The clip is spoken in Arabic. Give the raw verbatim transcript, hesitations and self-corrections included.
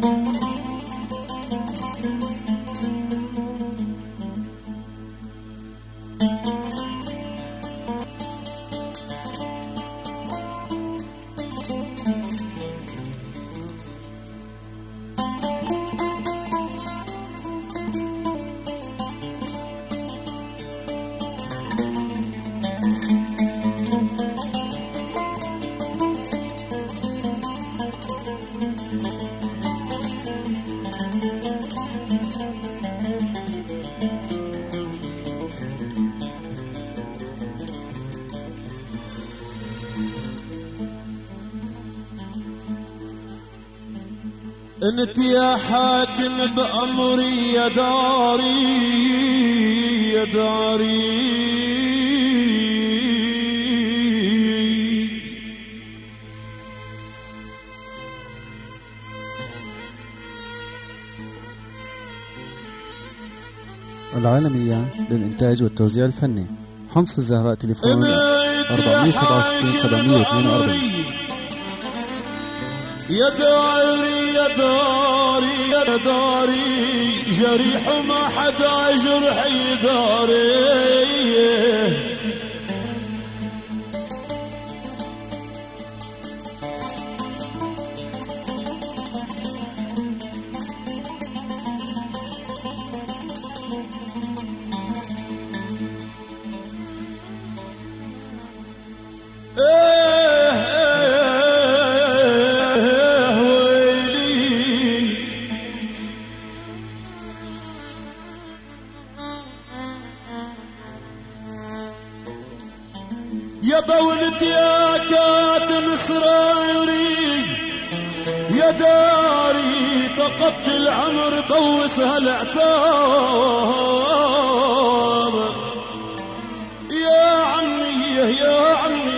انت يا حاكم بأمري يا داري يا داري العالمية للإنتاج والتوزيع الفني. حمص الزهراء، تليفون أربعمية وسبعة وستين سبعمية واثنين وأربعين. يا داري يا داري يا داري جريح ما حدا جرح يداري. يا بولد يا كاتم اسرائيلي يا داري طقت العمر بوس هالعتاب. يا عمي يا عمي